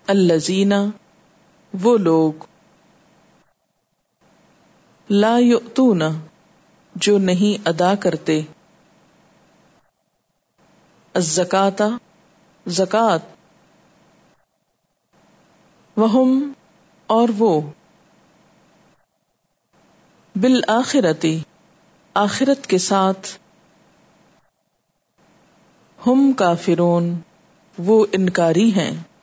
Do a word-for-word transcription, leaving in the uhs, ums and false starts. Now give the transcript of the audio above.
अल्लज़ीना वो लोग, ला युअतूना जो नहीं अदा करते, अज़्ज़काता ज़कात, वहुम और वो, बिल आखिरती आखिरत के साथ, हुम काफिरून वो इनकारी हैं।